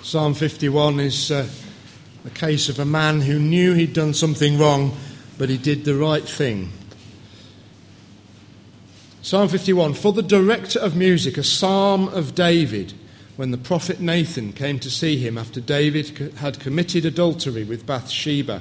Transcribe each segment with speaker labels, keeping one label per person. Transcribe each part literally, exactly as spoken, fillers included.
Speaker 1: Psalm fifty-one is uh, a case of a man who knew he'd done something wrong, but he did the right thing. Psalm fifty-one, for the director of music, a psalm of David, when the prophet Nathan came to see him after David had committed adultery with Bathsheba.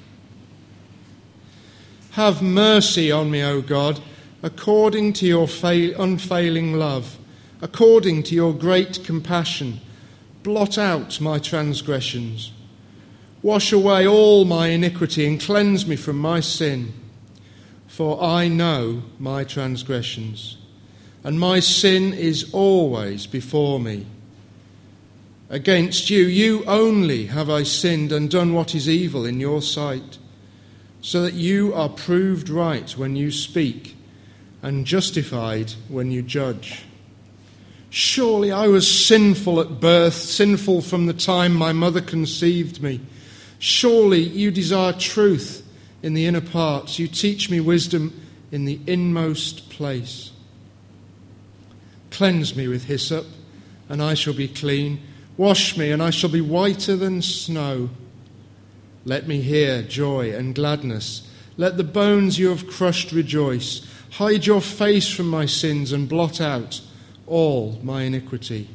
Speaker 1: Have mercy on me, O God, according to your fail- unfailing love, according to your great compassion. Blot out my transgressions. Wash away all my iniquity and cleanse me from my sin. For I know my transgressions, and my sin is always before me. Against you, you only have I sinned and done what is evil in your sight, so that you are proved right when you speak and justified when you judge. Surely I was sinful at birth, sinful from the time my mother conceived me. Surely you desire truth in the inner parts. You teach me wisdom in the inmost place. Cleanse me with hyssop, and I shall be clean. Wash me, and I shall be whiter than snow. Let me hear joy and gladness. Let the bones you have crushed rejoice. Hide your face from my sins and blot out all my iniquity.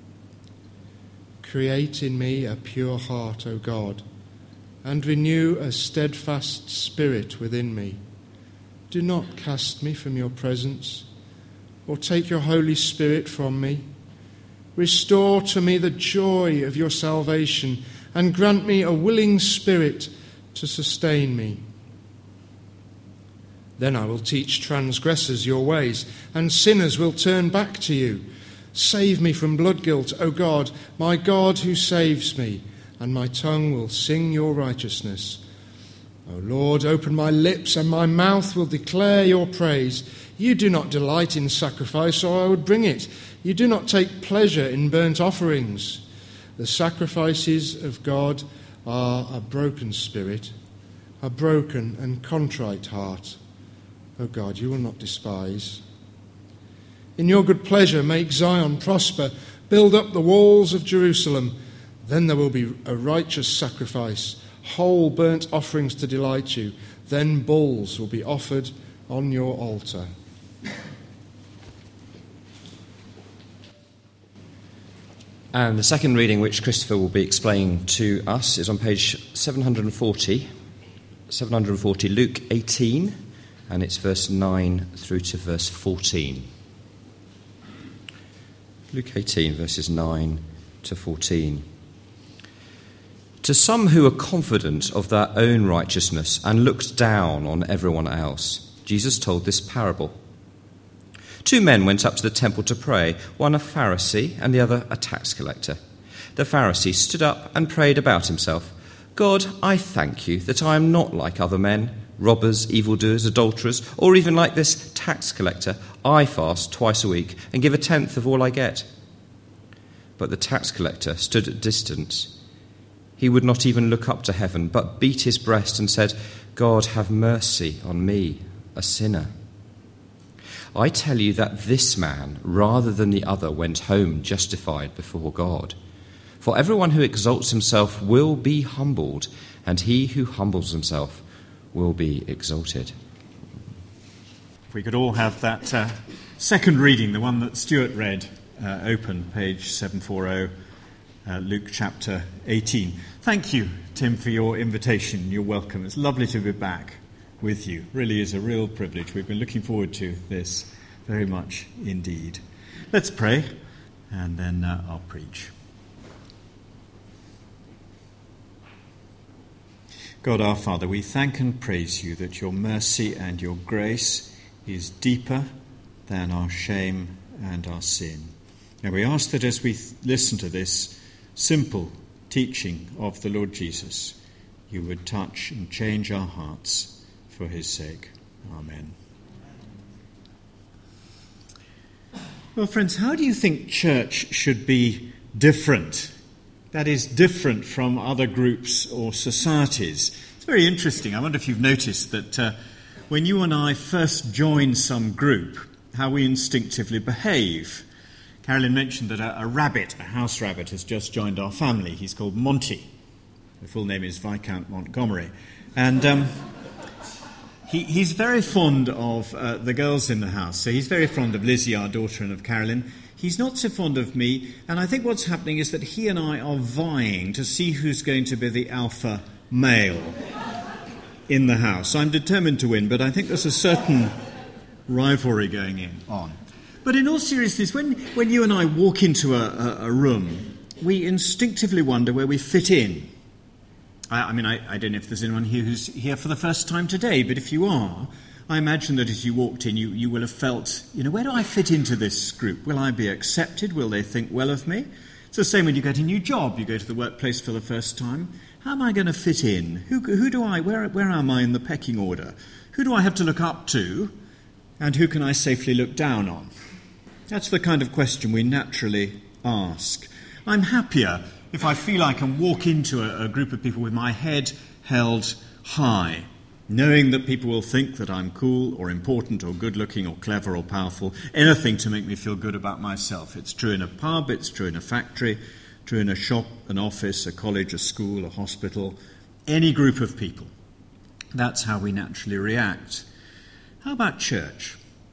Speaker 1: Create in me a pure heart, O God, and renew a steadfast spirit within me. Do not cast me from your presence, or take your Holy Spirit from me. Restore to me the joy of your salvation, and grant me a willing spirit to sustain me. Then I will teach transgressors your ways, and sinners will turn back to you. Save me from blood guilt, O God, my God who saves me, and my tongue will sing your righteousness. O Lord, open my lips, and my mouth will declare your praise. You do not delight in sacrifice, or I would bring it. You do not take pleasure in burnt offerings. The sacrifices of God are a broken spirit, a broken and contrite heart. O God, you will not despise. In your good pleasure, make Zion prosper. Build up the walls of Jerusalem. Then there will be a righteous sacrifice, whole burnt offerings to delight you. Then bulls will be offered on your altar.
Speaker 2: And the second reading, which Christopher will be explaining to us, is on page seven hundred forty, seven hundred forty, Luke eighteen, and it's verse nine through to verse fourteen. Luke eighteen, verses nine to fourteen. To some who are confident of their own righteousness and looked down on everyone else, Jesus told this parable. Two men went up to the temple to pray, one a Pharisee and the other a tax collector. The Pharisee stood up and prayed about himself, God, I thank you that I am not like other men, robbers, evildoers, adulterers, or even like this tax collector. I fast twice a week and give a tenth of all I get. But the tax collector stood at distance. He would not even look up to heaven, but beat his breast and said, God, have mercy on me, a sinner. I tell you that this man, rather than the other, went home justified before God. For everyone who exalts himself will be humbled, and he who humbles himself will be exalted.
Speaker 3: If we could all have that uh, second reading, the one that Stuart read, uh, open, page seven forty, uh, Luke chapter eighteen. Thank you, Tim, for your invitation. You're welcome. It's lovely to be back with you. Really is a real privilege. We've been looking forward to this very much indeed. Let's pray, and then uh, I'll preach. God our Father, we thank and praise you that your mercy and your grace is deeper than our shame and our sin. And we ask that as we th- listen to this simple teaching of the Lord Jesus, you would touch and change our hearts for his sake. Amen. Well, friends, how do you think church should be different? That is, different from other groups or societies. It's very interesting. I wonder if you've noticed that uh, when you and I first join some group, how we instinctively behave. Carolyn mentioned that a, a rabbit, a house rabbit, has just joined our family. He's called Monty. The full name is Viscount Montgomery. And um, he, he's very fond of uh, the girls in the house. So he's very fond of Lizzie, our daughter, and of Carolyn. He's not so fond of me. And I think what's happening is that he and I are vying to see who's going to be the alpha male in the house. I'm determined to win, but I think there's a certain rivalry going in on. But in all seriousness, when, when you and I walk into a, a, a room, we instinctively wonder where we fit in. I, I mean, I, I don't know if there's anyone here who's here for the first time today, but if you are, I imagine that as you walked in, you, you will have felt, you know, where do I fit into this group? Will I be accepted? Will they think well of me? It's the same when you get a new job. You go to the workplace for the first time. How am I going to fit in? Who, who do I, where, where am I in the pecking order? Who do I have to look up to? And who can I safely look down on? That's the kind of question we naturally ask. I'm happier if I feel I can walk into a, a group of people with my head held high, knowing that people will think that I'm cool or important or good-looking or clever or powerful, anything to make me feel good about myself. It's true in a pub, it's true in a factory, true in a shop, an office, a college, a school, a hospital, any group of people. That's how we naturally react. How about church?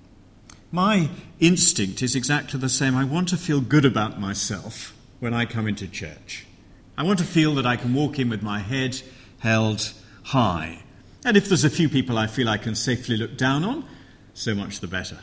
Speaker 3: My instinct is exactly the same. I want to feel good about myself when I come into church. I want to feel that I can walk in with my head held high. And if there's a few people I feel I can safely look down on, so much the better.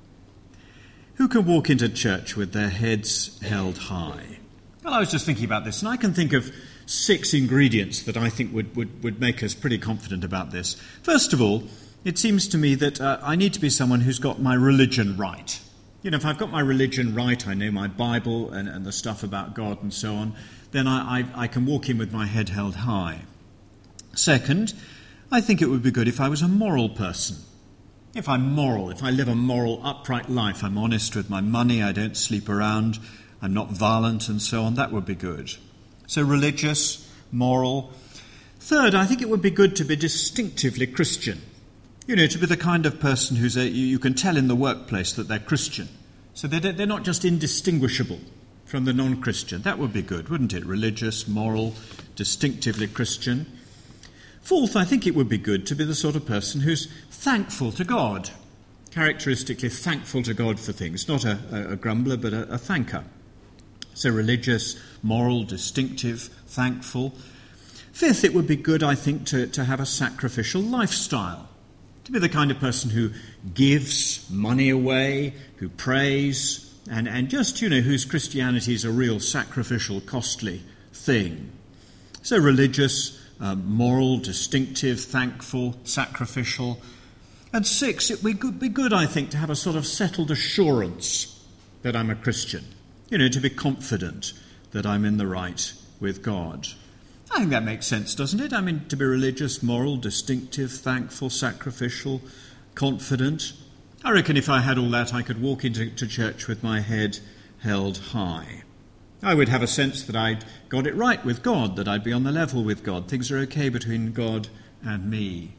Speaker 3: Who can walk into church with their heads held high? Well, I was just thinking about this, and I can think of six ingredients that I think would, would, would make us pretty confident about this. First of all, it seems to me that uh, I need to be someone who's got my religion right. You know, if I've got my religion right, I know my Bible and, and the stuff about God and so on, then I, I, I can walk in with my head held high. Second, I think it would be good if I was a moral person. If I'm moral, if I live a moral, upright life, I'm honest with my money, I don't sleep around, I'm not violent and so on, that would be good. So religious, moral. Third, I think it would be good to be distinctively Christian. You know, to be the kind of person who's a, you, you can tell in the workplace that they're Christian. So they're, they're not just indistinguishable from the non-Christian. That would be good, wouldn't it? Religious, moral, distinctively Christian. Fourth, I think it would be good to be the sort of person who's thankful to God. Characteristically thankful to God for things. Not a, a, a grumbler, but a, a thanker. So religious, moral, distinctive, thankful. Fifth, it would be good, I think, to, to have a sacrificial lifestyle. To be the kind of person who gives money away, who prays, and, and just, you know, whose Christianity is a real sacrificial, costly thing. So religious, uh, moral, distinctive, thankful, sacrificial. And six, it would be good, I think, to have a sort of settled assurance that I'm a Christian. You know, to be confident that I'm in the right with God. I think that makes sense, doesn't it? I mean, to be religious, moral, distinctive, thankful, sacrificial, confident. I reckon if I had all that, I could walk into to church with my head held high. I would have a sense that I'd got it right with God, that I'd be on the level with God. Things are okay between God and me.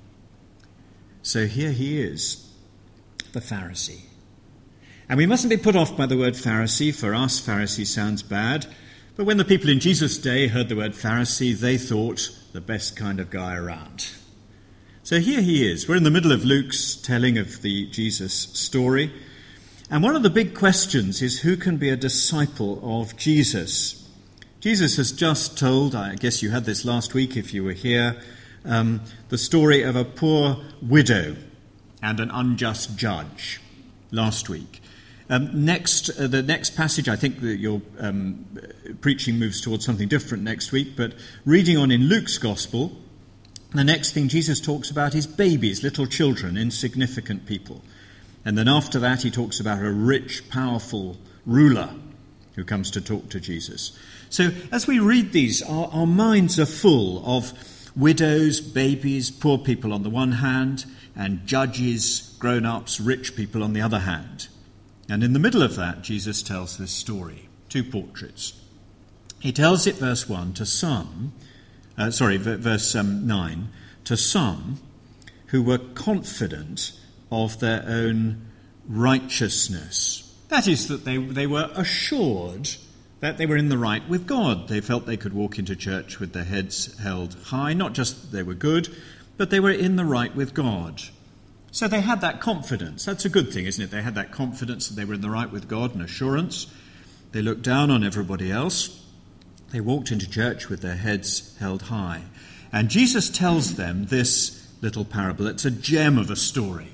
Speaker 3: So here he is, the Pharisee. And we mustn't be put off by the word Pharisee. For us, Pharisee sounds bad. But when the people in Jesus' day heard the word Pharisee, they thought the best kind of guy around. So here he is. We're in the middle of Luke's telling of the Jesus story. And one of the big questions is who can be a disciple of Jesus? Jesus has just told, I guess you had this last week if you were here, um, the story of a poor widow and an unjust judge last week. Um, next, uh, the next passage, I think that your um, preaching moves towards something different next week, but reading on in Luke's Gospel, the next thing Jesus talks about is babies, little children, insignificant people. And then after that, he talks about a rich, powerful ruler who comes to talk to Jesus. So as we read these, our, our minds are full of widows, babies, poor people on the one hand, and judges, grown-ups, rich people on the other hand. And in the middle of that, Jesus tells this story, two portraits. He tells it, verse one, to some, uh, sorry, verse um, nine, to some who were confident of their own righteousness. That is, that they, they were assured that they were in the right with God. They felt they could walk into church with their heads held high, not just that they were good, but they were in the right with God. So they had that confidence. That's a good thing, isn't it? They had that confidence that they were in the right with God and assurance. They looked down on everybody else. They walked into church with their heads held high. And Jesus tells them this little parable. It's a gem of a story.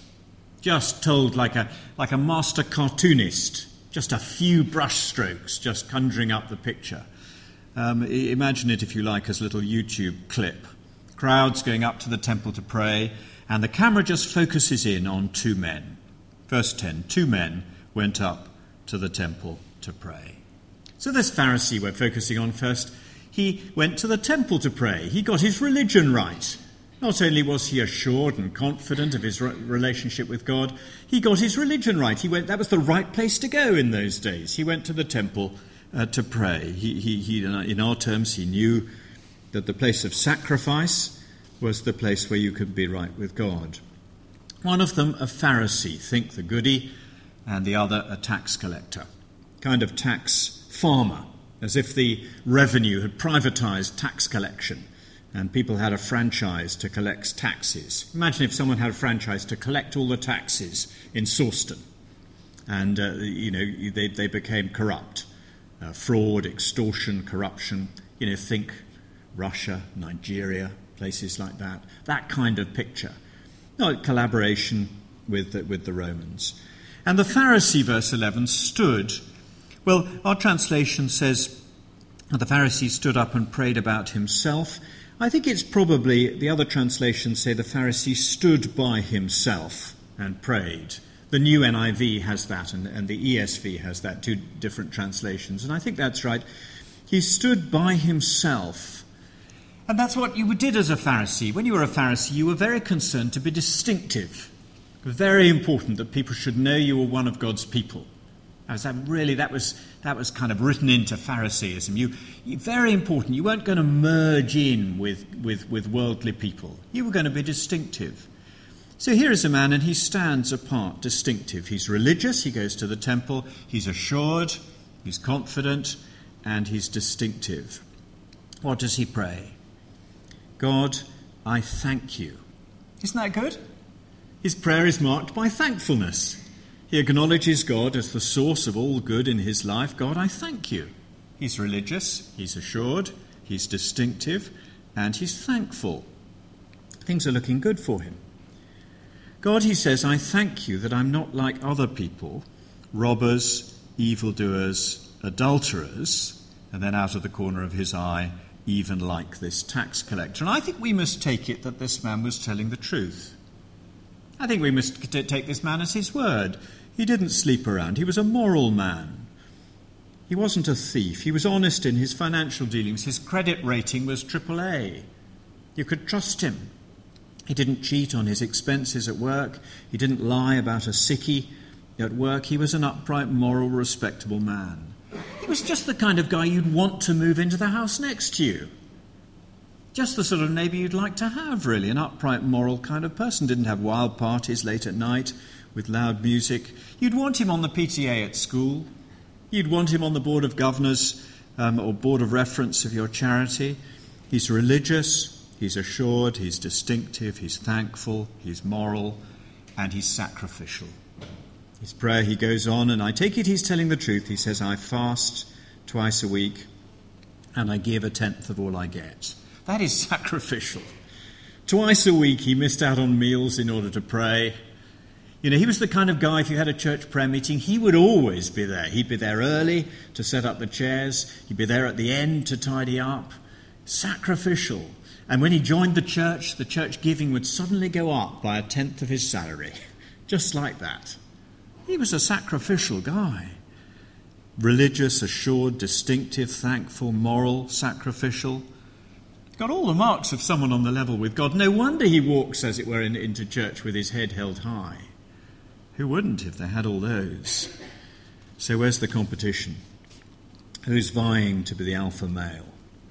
Speaker 3: Just told like a like a master cartoonist, just a few brush strokes, just conjuring up the picture. Um, imagine it, if you like, as a little YouTube clip. Crowds going up to the temple to pray, and the camera just focuses in on two men. Verse ten, two men went up to the temple to pray. So this Pharisee we're focusing on first, he went to the temple to pray. He got his religion right. Not only was he assured and confident of his re- relationship with God, he got his religion right. He went. That was the right place to go in those days. He went to the temple uh, to pray. He, he, he, in our terms, he knew that the place of sacrifice was the place where you could be right with God. One of them, a Pharisee, think the goody, and the other, a tax collector, kind of tax farmer, as if the revenue had privatized tax collection and people had a franchise to collect taxes. Imagine if someone had a franchise to collect all the taxes in Sawston, and uh, you know they, they became corrupt. Uh, fraud, extortion, corruption. You know, think Russia, Nigeria, places like that. That kind of picture. No, collaboration with the, with the Romans. And the Pharisee, verse eleven, stood. Well, our translation says the Pharisee stood up and prayed about himself. I think it's probably, the other translations say the Pharisee stood by himself and prayed. The new N I V has that, and, and the E S V has that, two different translations. And I think that's right. He stood by himself. And that's what you did as a Pharisee. When you were a Pharisee, you were very concerned to be distinctive. Very important that people should know you were one of God's people. Was that really, that was that was kind of written into Phariseeism. You, you very important. You weren't going to merge in with, with, with worldly people. You were going to be distinctive. So here is a man, and he stands apart, distinctive. He's religious. He goes to the temple. He's assured. He's confident, and he's distinctive. What does he pray? God, I thank you. Isn't that good? His prayer is marked by thankfulness. He acknowledges God as the source of all good in his life. God, I thank you. He's religious, he's assured, he's distinctive, and he's thankful. Things are looking good for him. God, he says, I thank you that I'm not like other people, robbers, evildoers, adulterers, and then out of the corner of his eye, even like this tax collector. And I think we must take it that this man was telling the truth. I think we must t- take this man as his word. He didn't sleep around. He was a moral man. He wasn't a thief. He was honest in his financial dealings. His credit rating was triple A. You could trust him. He didn't cheat on his expenses at work. He didn't lie about a sickie at work. He was an upright, moral, respectable man. He was just the kind of guy you'd want to move into the house next to you. Just the sort of neighbour you'd like to have, really, an upright, moral kind of person. Didn't have wild parties late at night with loud music. You'd want him on the P T A at school. You'd want him on the board of governors um, or board of reference of your charity. He's religious, he's assured, he's distinctive, he's thankful, he's moral, and he's sacrificial. His prayer, he goes on, and I take it he's telling the truth. He says, I fast twice a week, and I give a tenth of all I get. That is sacrificial. Twice a week he missed out on meals in order to pray. You know, he was the kind of guy, if you had a church prayer meeting, he would always be there. He'd be there early to set up the chairs. He'd be there at the end to tidy up. Sacrificial. And when he joined the church, the church giving would suddenly go up by a tenth of his salary. Just like that. He was a sacrificial guy. Religious, assured, distinctive, thankful, moral, sacrificial. Got all the marks of someone on the level with God. No wonder he walks, as it were, in, into church with his head held high. Who wouldn't if they had all those? So where's the competition? Who's vying to be the alpha male?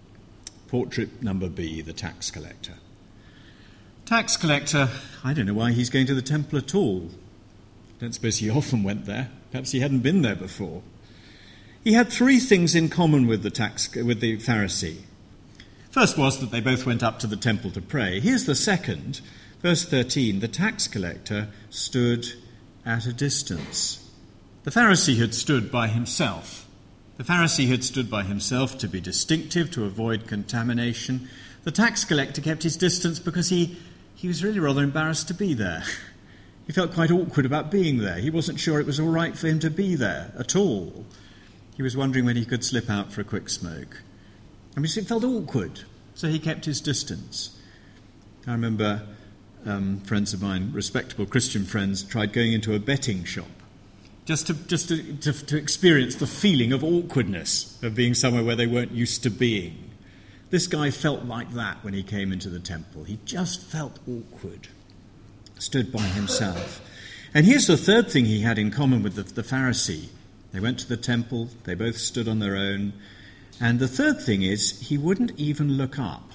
Speaker 3: Portrait number B, the tax collector. Tax collector, I don't know why he's going to the temple at all. I don't suppose he often went there. Perhaps he hadn't been there before. He had three things in common with the tax with the Pharisee. First was that they both went up to the temple to pray. Here's the second. Verse thirteen, the tax collector stood at a distance. The Pharisee had stood by himself. The Pharisee had stood by himself to be distinctive, to avoid contamination. The tax collector kept his distance because he, he was really rather embarrassed to be there. He felt quite awkward about being there. He wasn't sure it was all right for him to be there at all. He was wondering when he could slip out for a quick smoke. I mean, it felt awkward, so he kept his distance. I remember um, friends of mine, respectable Christian friends, tried going into a betting shop just to just to, to, to experience the feeling of awkwardness of being somewhere where they weren't used to being. This guy felt like that when he came into the temple. He just felt awkward. Stood by himself. And here's the third thing he had in common with the, the Pharisee. They went to the temple, they both stood on their own. And the third thing is, he wouldn't even look up.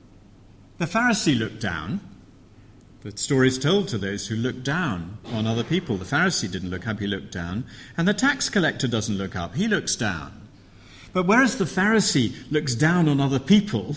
Speaker 3: The Pharisee looked down. The story is told to those who look down on other people. The Pharisee didn't look up, he looked down. And the tax collector doesn't look up, he looks down. But whereas the Pharisee looks down on other people,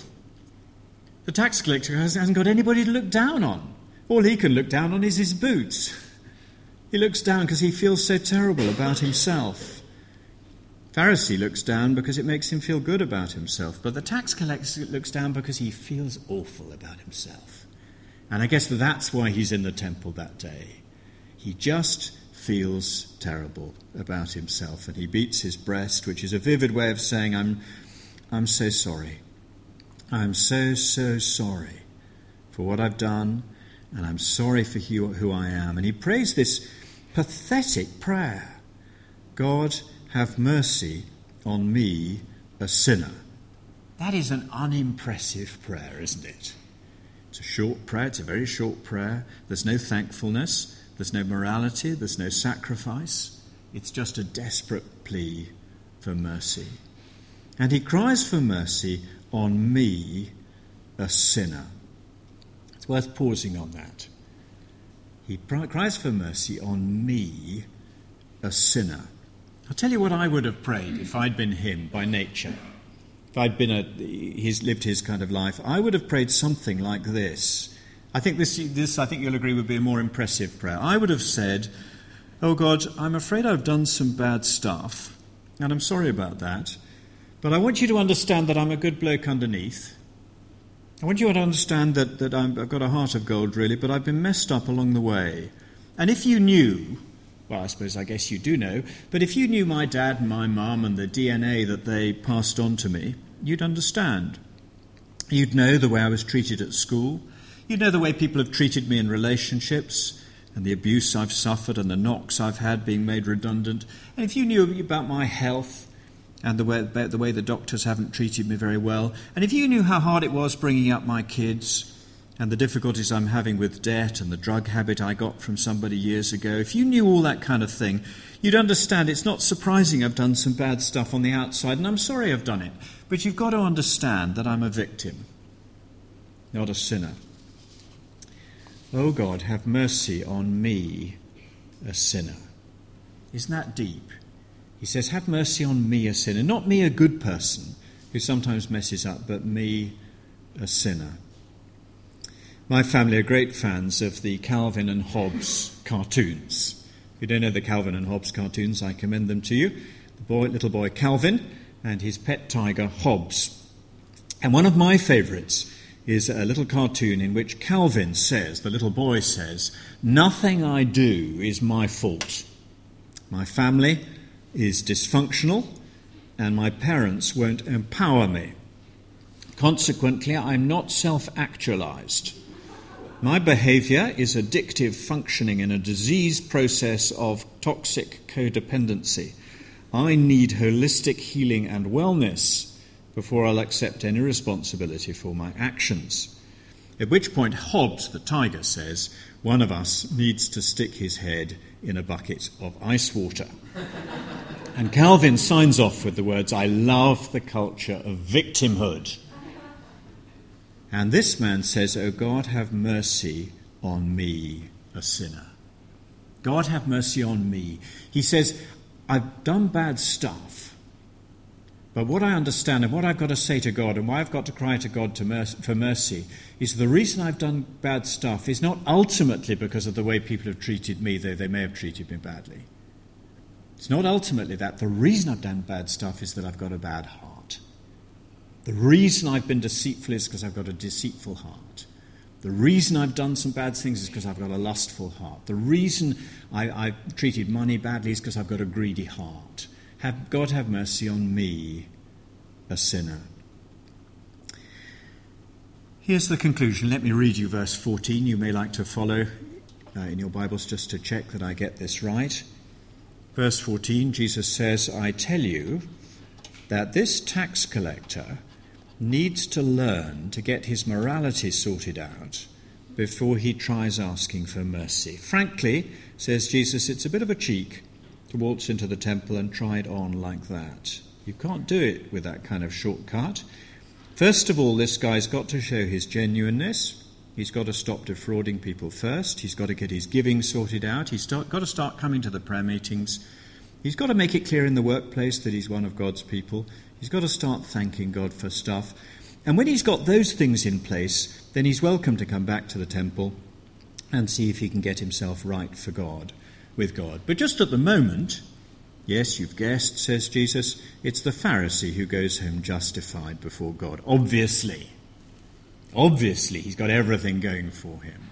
Speaker 3: the tax collector hasn't got anybody to look down on. All he can look down on is his boots. He looks down because he feels so terrible about himself. Pharisee looks down because it makes him feel good about himself. But the tax collector looks down because he feels awful about himself. And I guess that's why he's in the temple that day. He just feels terrible about himself. And he beats his breast, which is a vivid way of saying, I'm, I'm so sorry. I'm so, so sorry for what I've done. And I'm sorry for who I am. And he prays this pathetic prayer. God, have mercy on me, a sinner. That is an unimpressive prayer, isn't it? It's a short prayer. It's a very short prayer. There's no thankfulness. There's no morality. There's no sacrifice. It's just a desperate plea for mercy. And he cries for mercy on me, a sinner. It's worth pausing on that. He cries for mercy on me, a sinner. I'll tell you what I would have prayed if I'd been him by nature. If I'd been a, he's lived his kind of life, I would have prayed something like this. I think this, this, I think you'll agree, would be a more impressive prayer. I would have said, oh God, I'm afraid I've done some bad stuff, and I'm sorry about that, but I want you to understand that I'm a good bloke underneath. I want you to understand that, that I'm, I've got a heart of gold, really, but I've been messed up along the way. And if you knew, well, I suppose I guess you do know, but if you knew my dad and my mum and the D N A that they passed on to me, you'd understand. You'd know the way I was treated at school. You'd know the way people have treated me in relationships and the abuse I've suffered and the knocks I've had being made redundant. And if you knew about my health and the way, the way the doctors haven't treated me very well, and if you knew how hard it was bringing up my kids and the difficulties I'm having with debt and the drug habit I got from somebody years ago, if you knew all that kind of thing, you'd understand it's not surprising I've done some bad stuff on the outside, and I'm sorry I've done it. But you've got to understand that I'm a victim, not a sinner. Oh God, have mercy on me, a sinner. Isn't that deep? He says, have mercy on me, a sinner. Not me, a good person who sometimes messes up, but me, a sinner. My family are great fans of the Calvin and Hobbes cartoons. If you don't know the Calvin and Hobbes cartoons, I commend them to you. The boy, little boy Calvin and his pet tiger Hobbes. And one of my favourites is a little cartoon in which Calvin says, the little boy says, nothing I do is my fault. My family is dysfunctional and my parents won't empower me. Consequently, I'm not self-actualized. My behavior is addictive functioning in a disease process of toxic codependency. I need holistic healing and wellness before I'll accept any responsibility for my actions. At which point Hobbes, the tiger, says, one of us needs to stick his head in a bucket of ice water. And Calvin signs off with the words, I love the culture of victimhood. And this man says, oh God, have mercy on me, a sinner. God have mercy on me. He says, I've done bad stuff, but what I understand and what I've got to say to God and why I've got to cry to God to mercy, for mercy is the reason I've done bad stuff is not ultimately because of the way people have treated me, though they may have treated me badly. It's not ultimately that. The reason I've done bad stuff is that I've got a bad heart. The reason I've been deceitful is because I've got a deceitful heart. The reason I've done some bad things is because I've got a lustful heart. The reason I, I've treated money badly is because I've got a greedy heart. Have God have mercy on me, a sinner. Here's the conclusion. Let me read you verse fourteen. You may like to follow uh, in your Bibles just to check that I get this right. Verse fourteen, Jesus says, I tell you that this tax collector needs to learn to get his morality sorted out before he tries asking for mercy. Frankly, says Jesus, it's a bit of a cheek to waltz into the temple and try it on like that. You can't do it with that kind of shortcut. First of all, this guy's got to show his genuineness. He's got to stop defrauding people first. He's got to get his giving sorted out. He's got to start coming to the prayer meetings. He's got to make it clear in the workplace that he's one of God's people. He's got to start thanking God for stuff. And when he's got those things in place, then he's welcome to come back to the temple and see if he can get himself right for God, with God. But just at the moment, yes, you've guessed, says Jesus, it's the Pharisee who goes home justified before God. Obviously. Obviously, he's got everything going for him.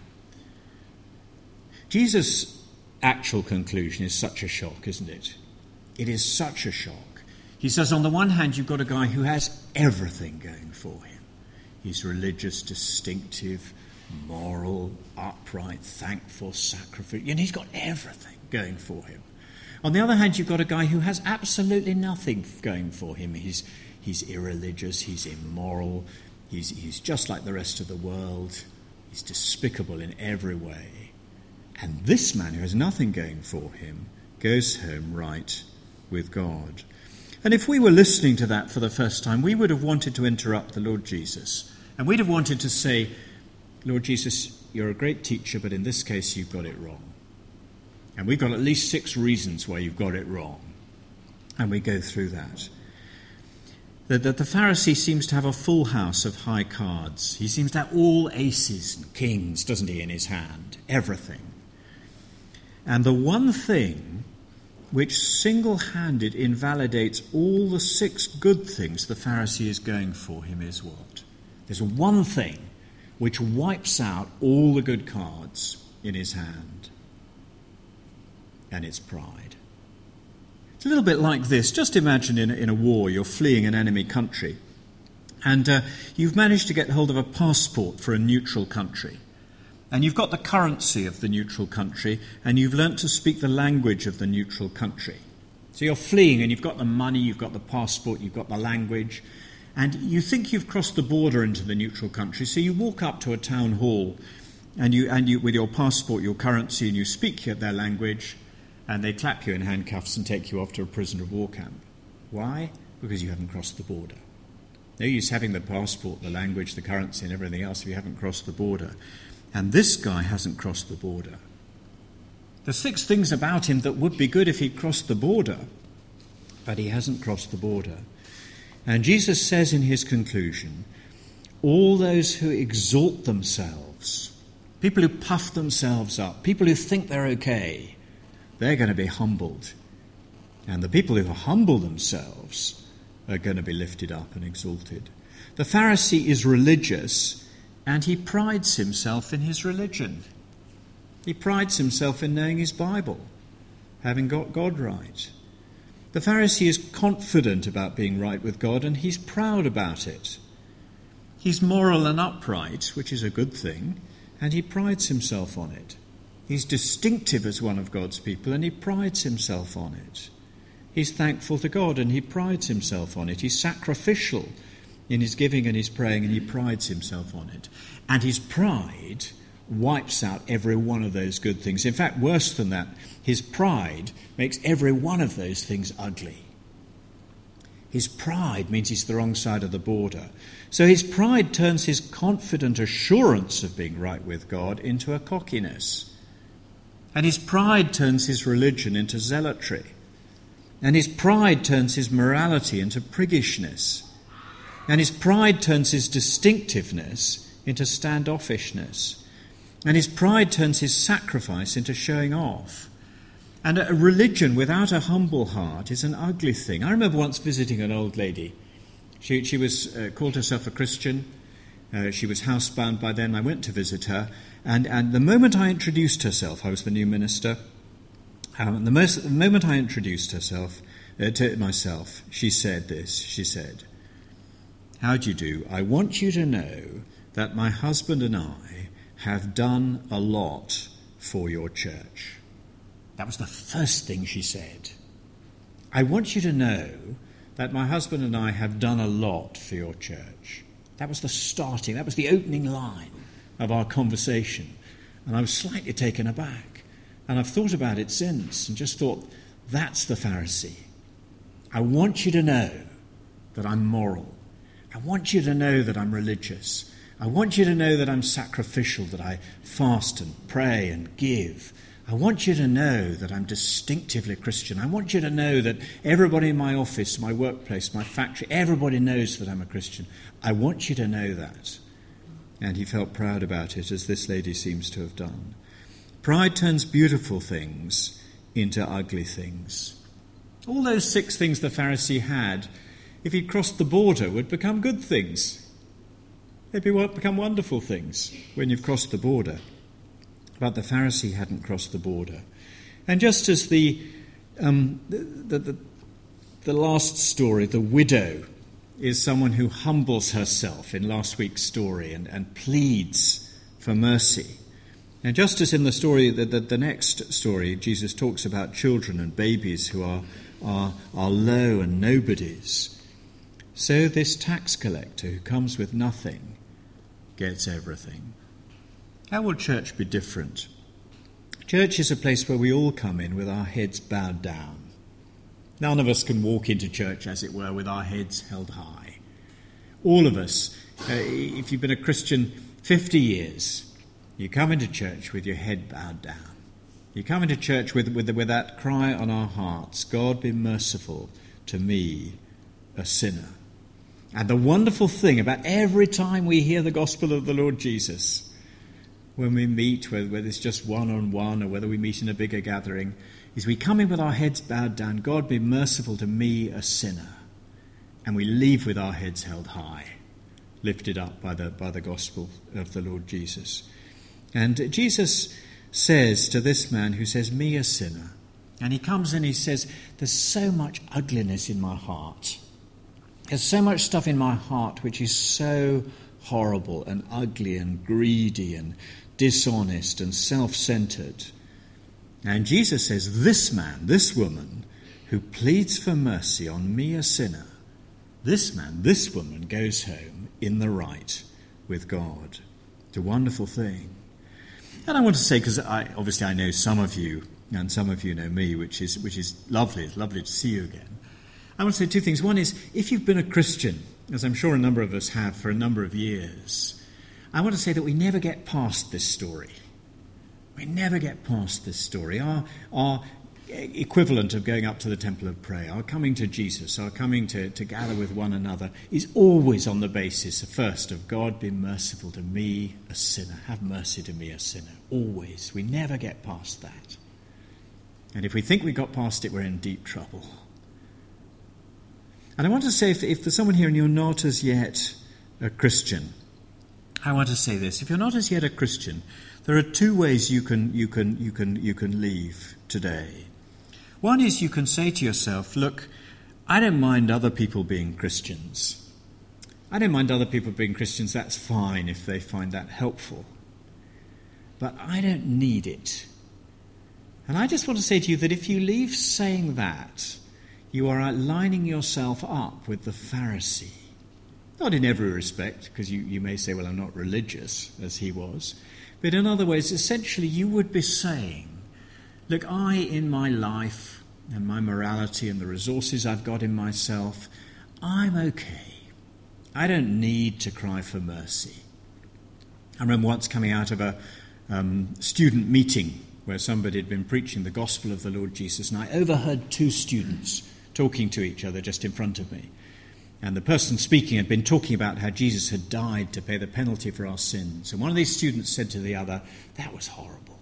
Speaker 3: Jesus' actual conclusion is such a shock, isn't it? It is such a shock. He says, on the one hand, you've got a guy who has everything going for him. He's religious, distinctive, moral, upright, thankful, sacrificial, and he's got everything going for him. On the other hand, you've got a guy who has absolutely nothing going for him. He's he's irreligious, he's immoral, he's he's just like the rest of the world. He's despicable in every way. And this man who has nothing going for him goes home right with God. And if we were listening to that for the first time, we would have wanted to interrupt the Lord Jesus. And we'd have wanted to say, Lord Jesus, you're a great teacher, but in this case you've got it wrong. And we've got at least six reasons why you've got it wrong. And we go through that. That, that the Pharisee seems to have a full house of high cards. He seems to have all aces and kings, doesn't he, in his hand? Everything. And the one thing which single-handed invalidates all the six good things the Pharisee is going for him is what? There's one thing which wipes out all the good cards in his hand, and it's pride. It's a little bit like this. Just imagine in a, in a war you're fleeing an enemy country, and uh, you've managed to get hold of a passport for a neutral country. And you've got the currency of the neutral country, and you've learnt to speak the language of the neutral country. So you're fleeing, and you've got the money, you've got the passport, you've got the language, and you think you've crossed the border into the neutral country. So you walk up to a town hall, and you, and you, with your passport, your currency, and you speak their language, and they clap you in handcuffs and take you off to a prisoner of war camp. Why? Because you haven't crossed the border. No use having the passport, the language, the currency, and everything else if you haven't crossed the border. And this guy hasn't crossed the border. There's six things about him that would be good if he'd crossed the border, but he hasn't crossed the border. And Jesus says in his conclusion, all those who exalt themselves, people who puff themselves up, people who think they're okay, they're going to be humbled. And the people who humble themselves are going to be lifted up and exalted. The Pharisee is religious, and he prides himself in his religion. He prides himself in knowing his Bible, having got God right. The Pharisee is confident about being right with God, and he's proud about it. He's moral and upright, which is a good thing, and he prides himself on it. He's distinctive as one of God's people, and he prides himself on it. He's thankful to God, and he prides himself on it. He's sacrificial in his giving and his praying, and he prides himself on it. And his pride wipes out every one of those good things. In fact, worse than that, his pride makes every one of those things ugly. His pride means he's the wrong side of the border. So his pride turns his confident assurance of being right with God into a cockiness. And his pride turns his religion into zealotry. And his pride turns his morality into priggishness. And his pride turns his distinctiveness into standoffishness. And his pride turns his sacrifice into showing off. And a religion without a humble heart is an ugly thing. I remember once visiting an old lady. She, she was uh, called herself a Christian. Uh, she was housebound by then. I went to visit her. And, and the moment I introduced herself, I was the new minister. Um, the, most, the moment I introduced herself uh, to myself, she said this. She said, "How do you do? I want you to know that my husband and I have done a lot for your church." That was the first thing she said. "I want you to know that my husband and I have done a lot for your church." That was the starting, that was the opening line of our conversation. And I was slightly taken aback. And I've thought about it since and just thought, that's the Pharisee. I want you to know that I'm moral. I want you to know that I'm religious. I want you to know that I'm sacrificial, that I fast and pray and give. I want you to know that I'm distinctively Christian. I want you to know that everybody in my office, my workplace, my factory, everybody knows that I'm a Christian. I want you to know that. And he felt proud about it, as this lady seems to have done. Pride turns beautiful things into ugly things. All those six things the Pharisee had, if he'd crossed the border, would become good things. They'd become wonderful things when you've crossed the border. But the Pharisee hadn't crossed the border. And just as the, um, the, the, the last story, the widow, is someone who humbles herself in last week's story and, and pleads for mercy. And just as in the story, the, the, the next story, Jesus talks about children and babies who are, are, are low and nobodies, so this tax collector who comes with nothing gets everything. How will church be different? Church is a place where we all come in with our heads bowed down. None of us can walk into church, as it were, with our heads held high. All of us, uh, if you've been a Christian fifty years, you come into church with your head bowed down. You come into church with, with, with that cry on our hearts, "God be merciful to me, a sinner." And the wonderful thing about every time we hear the gospel of the Lord Jesus, when we meet, whether it's just one-on-one or whether we meet in a bigger gathering, is we come in with our heads bowed down, "God be merciful to me, a sinner." And we leave with our heads held high, lifted up by the, by the gospel of the Lord Jesus. And Jesus says to this man who says, "Me, a sinner," and he comes and he says, "There's so much ugliness in my heart. There's so much stuff in my heart which is so horrible and ugly and greedy and dishonest and self-centered." And Jesus says, this man, this woman, who pleads for mercy on me, a sinner, this man, this woman goes home in the right with God. It's a wonderful thing. And I want to say, because I, obviously I know some of you, and some of you know me, which is which is lovely. It's lovely to see you again. I want to say two things. One is, if you've been a Christian, as I'm sure a number of us have for a number of years, I want to say that we never get past this story. We never get past this story. Our, our equivalent of going up to the temple of prayer, our coming to Jesus, our coming to, to gather with one another, is always on the basis, first, of "God be merciful to me, a sinner. Have mercy to me, a sinner." Always. We never get past that. And if we think we got past it, we're in deep trouble. And I want to say, if, if there's someone here and you're not as yet a Christian, I want to say this. If you're not as yet a Christian, there are two ways you can you can you can you can leave today. One is you can say to yourself, "Look, I don't mind other people being Christians. I don't mind other people being Christians. That's fine if they find that helpful. But I don't need it." And I just want to say to you that if you leave saying that, you are lining yourself up with the Pharisee. Not in every respect, because you, you may say, "Well, I'm not religious," as he was. But in other ways, essentially, you would be saying, "Look, I, in my life and my morality and the resources I've got in myself, I'm okay. I don't need to cry for mercy." I remember once coming out of a um, student meeting where somebody had been preaching the gospel of the Lord Jesus, and I overheard two students talking to each other just in front of me. And the person speaking had been talking about how Jesus had died to pay the penalty for our sins. And one of these students said to the other, "That was horrible.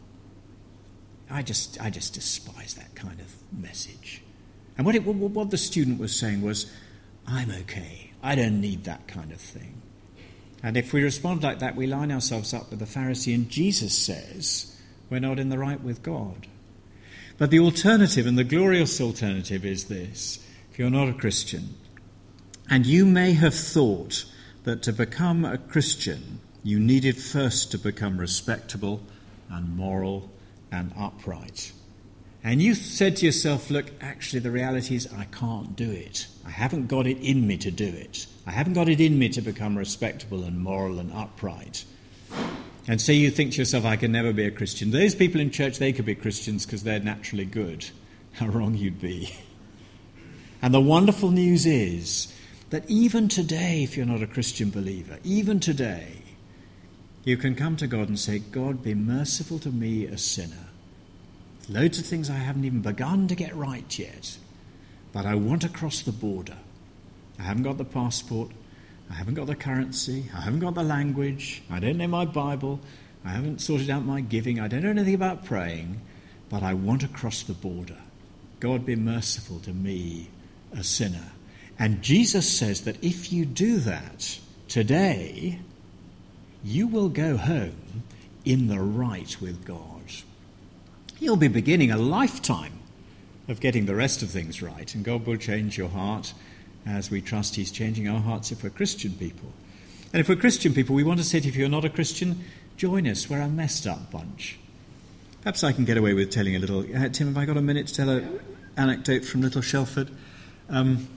Speaker 3: I just I just despise that kind of message." And what, it, what the student was saying was, "I'm okay. I don't need that kind of thing." And if we respond like that, we line ourselves up with the Pharisee, and Jesus says we're not in the right with God. But the alternative, and the glorious alternative, is this. If you're not a Christian, and you may have thought that to become a Christian, you needed first to become respectable and moral and upright. And you said to yourself, look, actually the reality is I can't do it. I haven't got it in me to do it. I haven't got it in me to become respectable and moral and upright. And so you think to yourself, I can never be a Christian. Those people in church, they could be Christians because they're naturally good. How wrong you'd be. And the wonderful news is that even today, if you're not a Christian believer, even today, you can come to God and say, God, be merciful to me, a sinner. Loads of things I haven't even begun to get right yet, but I want to cross the border. I haven't got the passport, I haven't got the currency, I haven't got the language, I don't know my Bible, I haven't sorted out my giving, I don't know anything about praying, but I want to cross the border. God, be merciful to me, a sinner. And Jesus says that if you do that today, you will go home in the right with God. You'll be beginning a lifetime of getting the rest of things right, and God will change your heart as we trust he's changing our hearts if we're Christian people. And if we're Christian people, we want to say to you, if you're not a Christian, join us. We're a messed up bunch. Perhaps I can get away with telling a little... Uh, Tim, have I got a minute to tell an anecdote from Little Shelford? Um,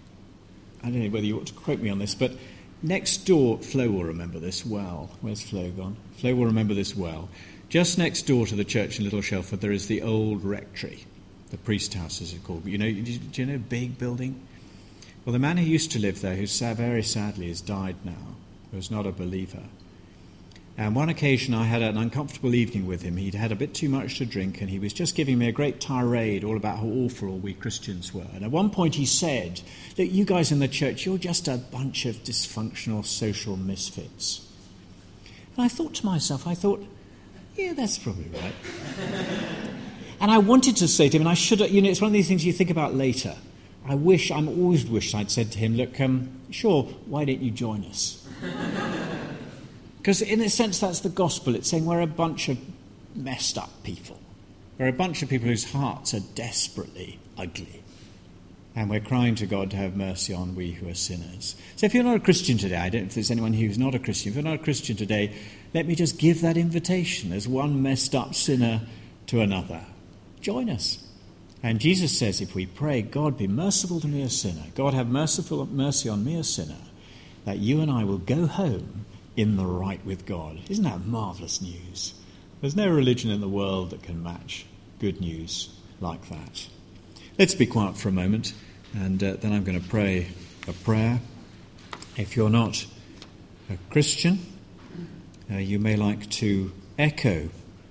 Speaker 3: I don't know whether you ought to quote me on this, but next door, Flo will remember this well. Where's Flo gone? Flo will remember this well. Just next door to the church in Little Shelford, there is the old rectory, the priest house, as it's called. You know, do you know, big building? Well, the man who used to live there, who very sadly has died now, was not a believer. And one occasion I had an uncomfortable evening with him. He'd had a bit too much to drink, and he was just giving me a great tirade all about how awful all we Christians were. And at one point he said, that you guys in the church, you're just a bunch of dysfunctional social misfits. And I thought to myself, I thought, yeah, that's probably right. And I wanted to say to him, and I should have, you know, it's one of these things you think about later. I wish, I'm always wished I'd said to him, look, um, sure, why don't you join us? Because in a sense that's the gospel. It's saying we're a bunch of messed up people. We're a bunch of people whose hearts are desperately ugly. And we're crying to God to have mercy on we who are sinners. So if you're not a Christian today, I don't know if there's anyone who's not a Christian. If you're not a Christian today, let me just give that invitation as one messed up sinner to another. Join us. And Jesus says if we pray, God, be merciful to me, a sinner. God, have merciful mercy on me, a sinner. That you and I will go home in the right with God. Isn't that marvellous news? There's no religion in the world that can match good news like that. Let's be quiet for a moment, and uh, then I'm going to pray a prayer. If you're not a Christian, uh, you may like to echo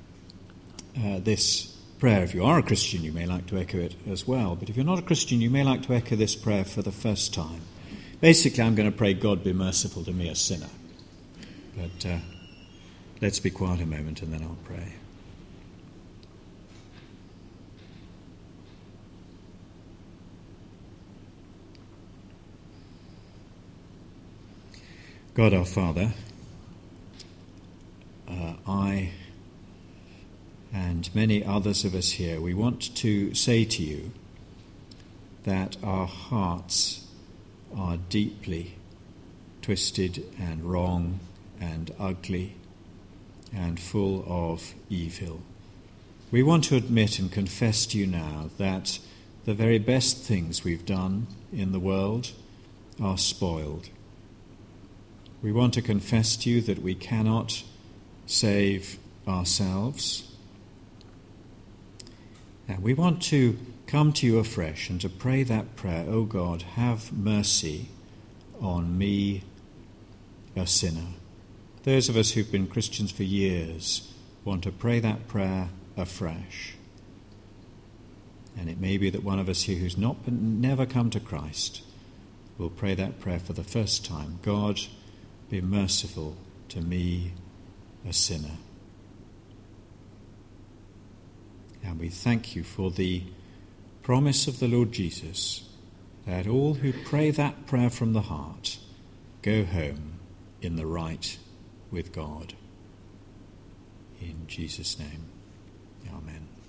Speaker 3: uh, this prayer. If you are a Christian, you may like to echo it as well. But if you're not a Christian, you may like to echo this prayer for the first time. Basically, I'm going to pray, God, be merciful to me, a sinner. But uh, let's be quiet a moment and then I'll pray. God our Father, uh, I and many others of us here, we want to say to you that our hearts are deeply twisted and wrong and ugly and full of evil. We want to admit and confess to you now that the very best things we've done in the world are spoiled. We want to confess to you that we cannot save ourselves. And we want to come to you afresh and to pray that prayer, O God, have mercy on me, a sinner. Those of us who've been Christians for years want to pray that prayer afresh. And it may be that one of us here who's not never come to Christ will pray that prayer for the first time. God, be merciful to me, a sinner. And we thank you for the promise of the Lord Jesus that all who pray that prayer from the heart go home in the right with God. In Jesus' name, amen.